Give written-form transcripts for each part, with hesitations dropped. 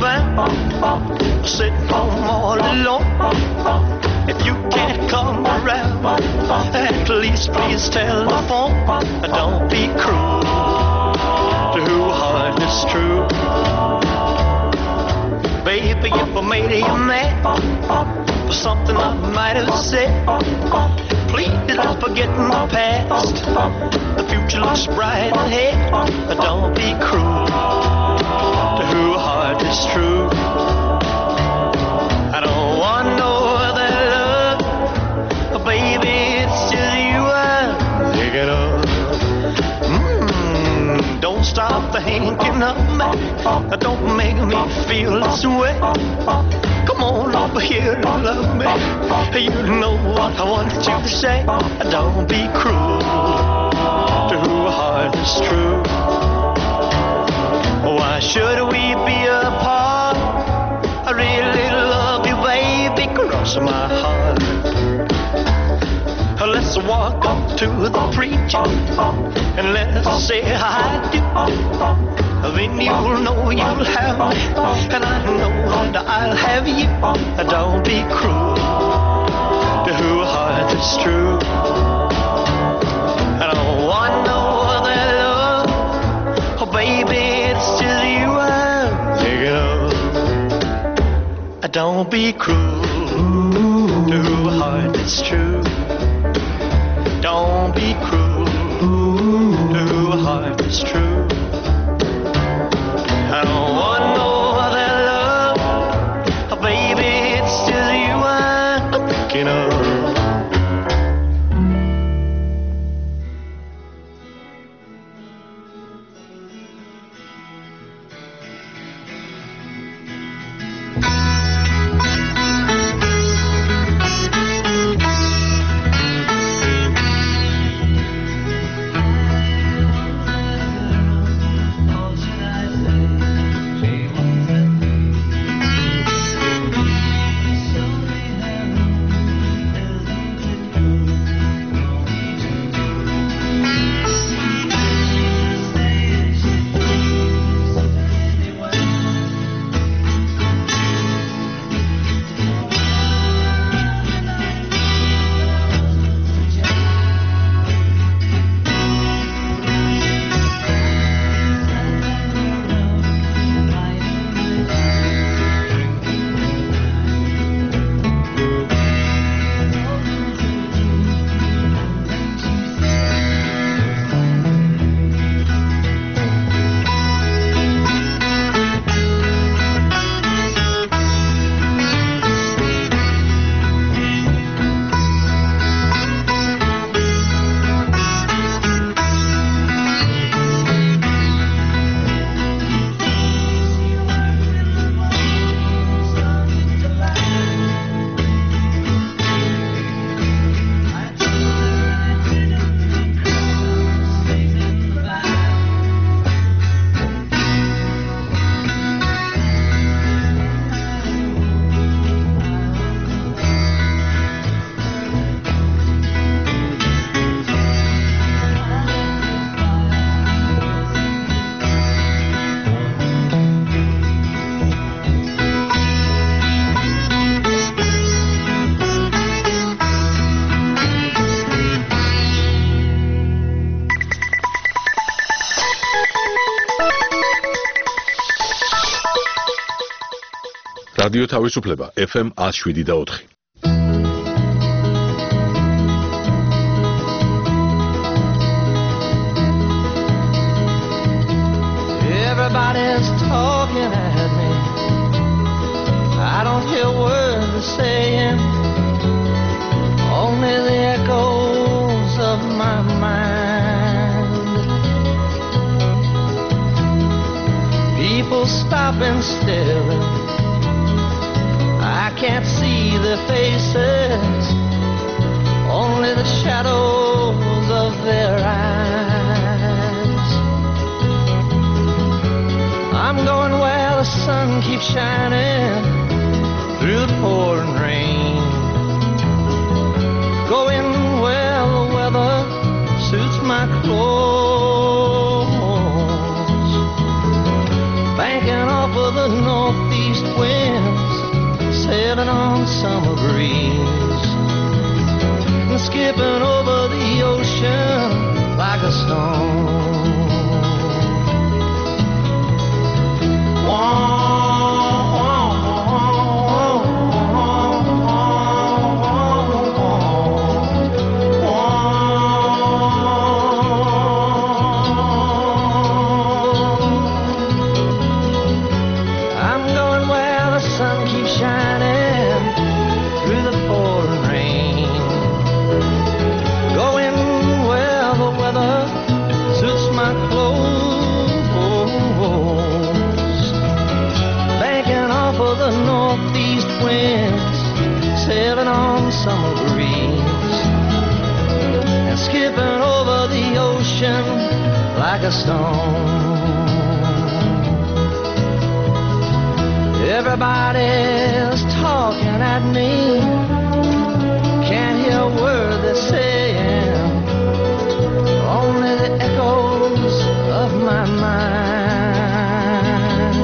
bound, sitting home all alone. If you can't come around, at least please telephone. Don't be cruel to who heart is true. Baby, if I made you mad for something I might have said, please don't forget my past. The future looks bright ahead. Don't be cruel to who heart is true. I don't want no other love, baby, it's just you I'm thinking of. Don't stop thinking of me. Don't make me feel this way. Come on over here and love me. You know what I want you to say. Don't be cruel to who heart is true. Why should we be apart? I really love you, baby, cross my heart. Let's walk up to the preacher and let's say I do. Then you'll know you'll have me, and I know that I'll have you. Don't be cruel to who heart is true. I don't want no other love, oh baby, it's just you I'm thinking of. Don't be cruel to who heart is true. Don't be cruel to who heart is true. I don't want no other love, baby, it's just you I'm thinking of. რადიო თავისუფლება FM 107.4. Everybody's talking at me. I don't hear words they're saying, only the echoes of my mind. People stopping still, I can't see their faces, only the shadows of their eyes. I'm going where the sun keeps shining through the pouring rain, going where the weather suits my clothes, banking off of the northeast sailing on summer breeze, and skipping over the ocean like a stone. Sailing on summer breeze and skipping over the ocean like a stone. Everybody's talking at me, can't hear a word they're saying, only the echoes of my mind.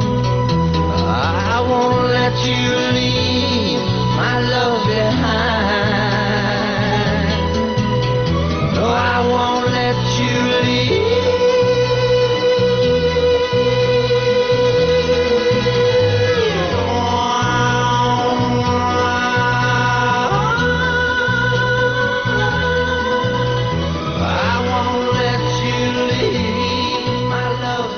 I won't let you leave my love behind. No, I won't let you leave. I won't let you leave my love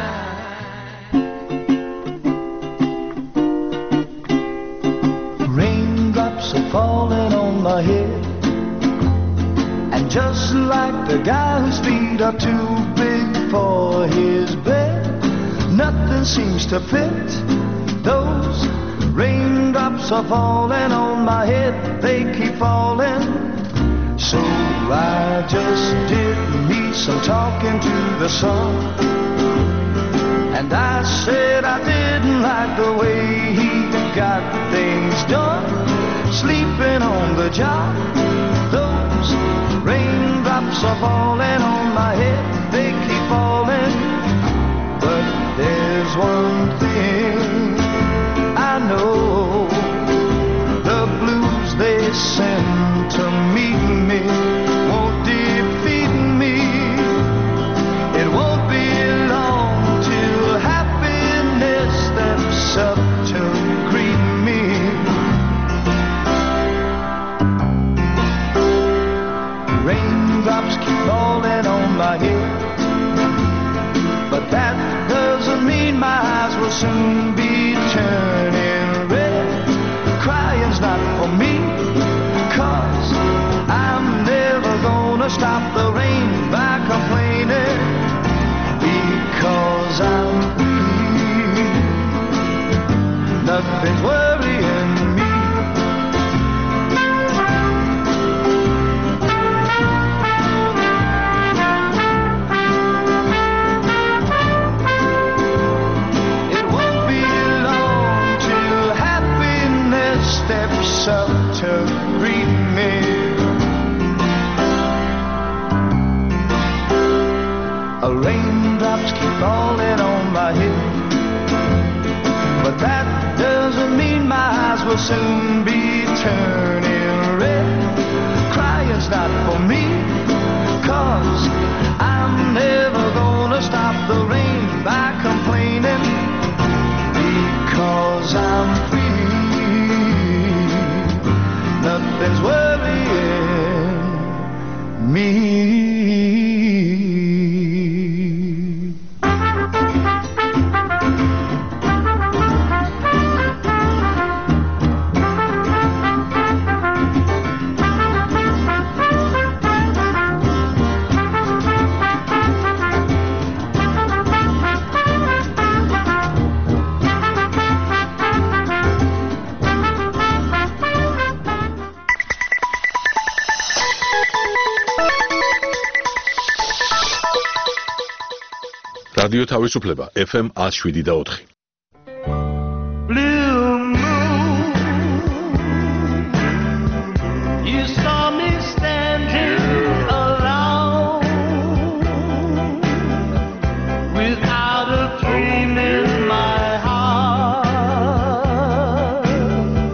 behind. Raindrops are falling on my head, and just like the guy whose feet are too big for his bed, nothing seems to fit. Those raindrops are falling on my head, they keep falling. So I just did me some talking to the sun, and I said I didn't like the way he got things done, sleeping on the job. Those raindrops are falling on my head, they keep falling. But there's one thing I know, the blues they send to meet me won't defeat me. It won't be long till happiness steps up to greet me. Raindrops keep falling on my head, but that doesn't mean my eyes will soon be turning red. Crying's not for me, 'cause I'm never gonna stop the rain by complaining, because I'm free. Nothing's worrying me. Steps up to greet me. Raindrops keep falling on my head, but that doesn't mean my eyes will soon be turning red. Crying's not for me, 'cause I'm never gonna stop the rain by complaining, because I'm free. Nothing's worrying me. რადიო თავისუფლება FM 107.4. Blue moon, you saw me standing alone, without a dream in my heart.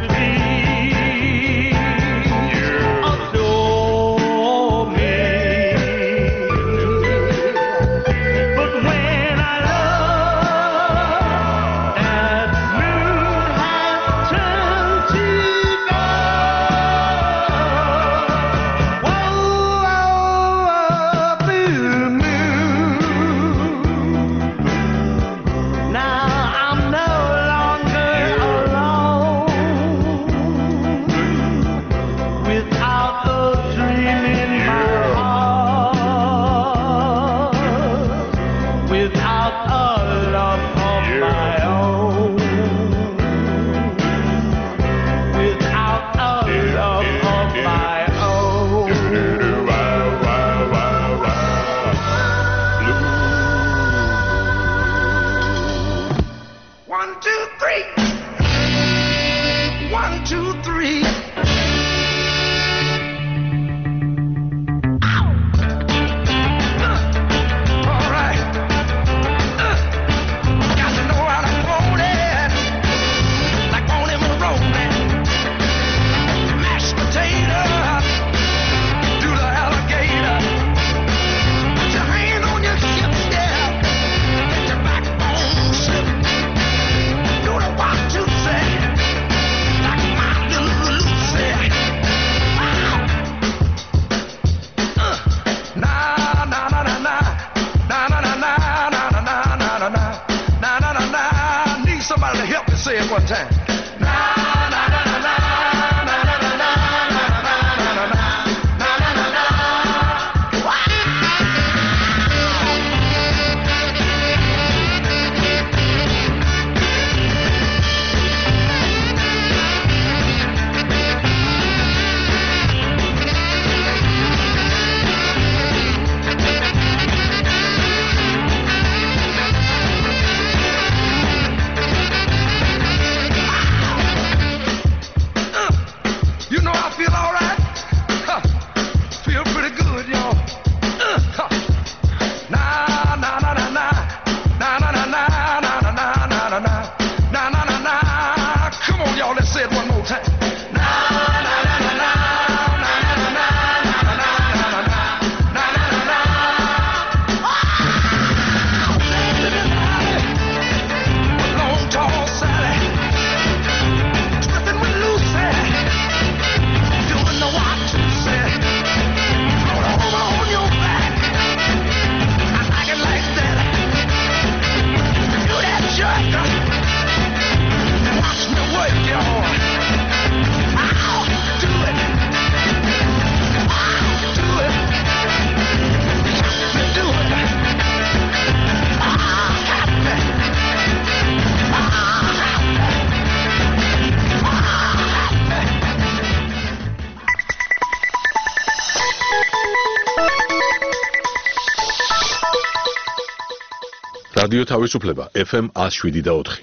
რადიო თავისუფლება FM 107.4.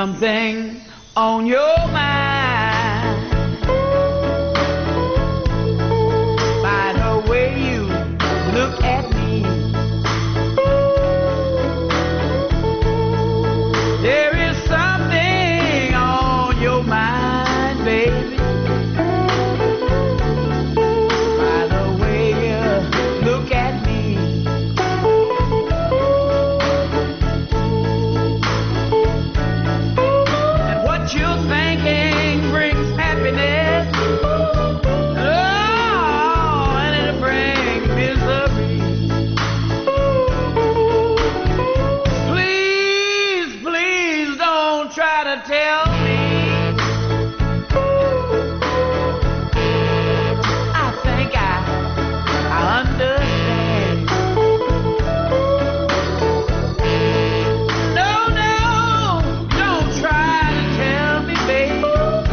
something on your mind by the way you look at me. There is something on your mind, baby, by the way you look at me. And what you're thinking brings happiness, oh, and it'll bring misery. Please, please don't try to tell me I think I understand. No, no, don't try to tell me, babe,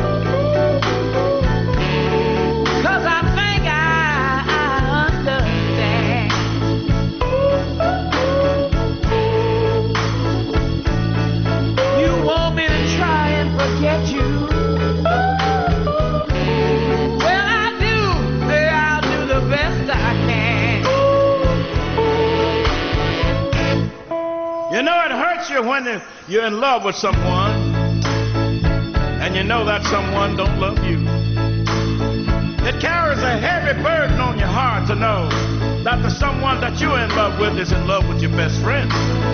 'cause I think I understand. You want me to try and forget you? Well, I do. I'll do the best I can. You know, it hurts you when you're in love with someone and you know that someone don't love you. It carries a heavy burden on your heart to know that the someone that you're in love with is in love with your best friend.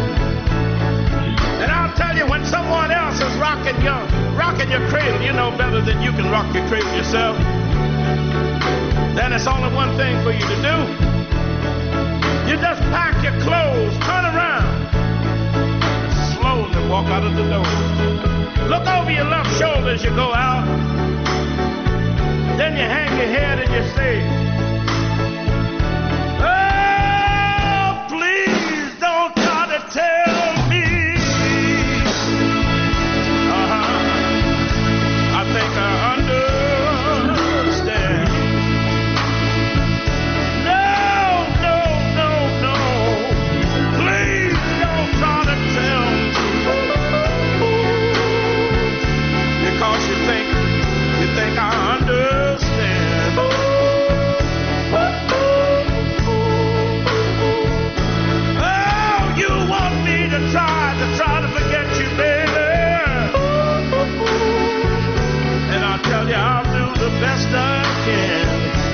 And I'll tell you, when someone else is rocking your cradle, you know better than you can rock your cradle yourself. Then it's only one thing for you to do. You just pack your clothes, turn around, slowly walk out of the door. Look over your left shoulder as you go out. Then you hang your head and you say, oh, please don't try to tell me. I think I understand. No, no, no, no. Please don't try to tell me. Because you think I understand. Oh, you want me to try to forget you, baby. And I'll tell you, I'll do the best I can.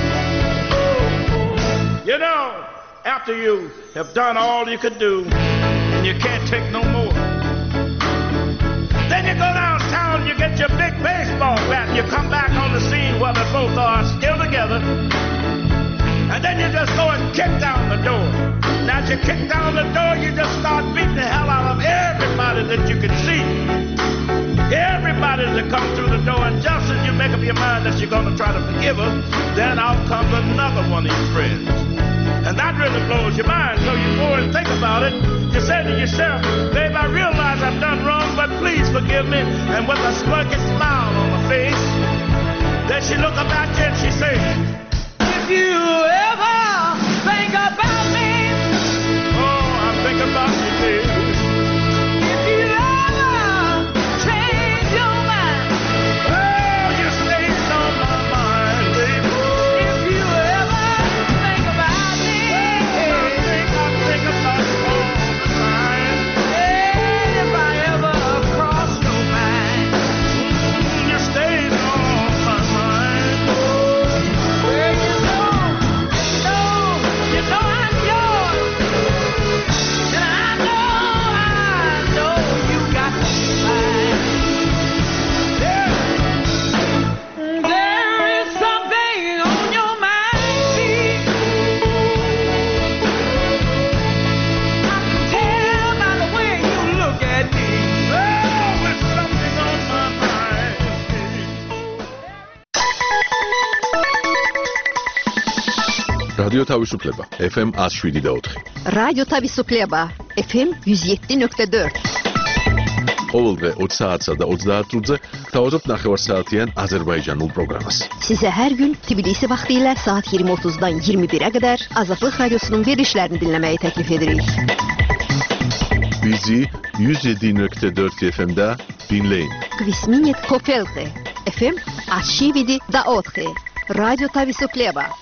You know, after you have done all you could do and you can't take no more, then you go downtown, you get your big baseball bat, and you come back on the scene where they both are still together. And then you just go and kick down the door. Now, as you kick down the door, you just start beating the hell out of everybody that you can see. Everybody that comes through the door, and just as you make up your mind that you're going to try to forgive her, then out comes another one of your friends. And that really blows your mind, so you go and think about it. You say to yourself, babe, I realize I've done wrong, but please forgive me. And with a smirky smile on her face, then she look up at you and she says, If you ever think about me, oh, I think about you, babe. if you ever change your mind, Oh, you stays on my mind, babe. if you ever think about me, I think about you all the time. and if I ever cross your mind, You stays on my mind. well, you know I'm yours, and I know you got mine. There is something on your mind, see. I can tell by the way you look at me. Oh, it's something on my mind. რადიო თავისუფლება FM 107.4. რადიო თავისუფლება FM 107.4. ყოველდღე 20 საათსა და 30 minutზე გთავაზობთ ნახევარსაათიან აზერბაიჯანულ პროგრამას. Size her gün Tbilisi vaxtilə saat 20:30-dan 21-ə qədər Azadlıq Radiosunun verilişlərini dinləməyi təklif edirik. Bizi 107.4 FM-də ბინლეინ. გვისმინეთ კოფელზე FM 107.4 რადიო თავისუფლება.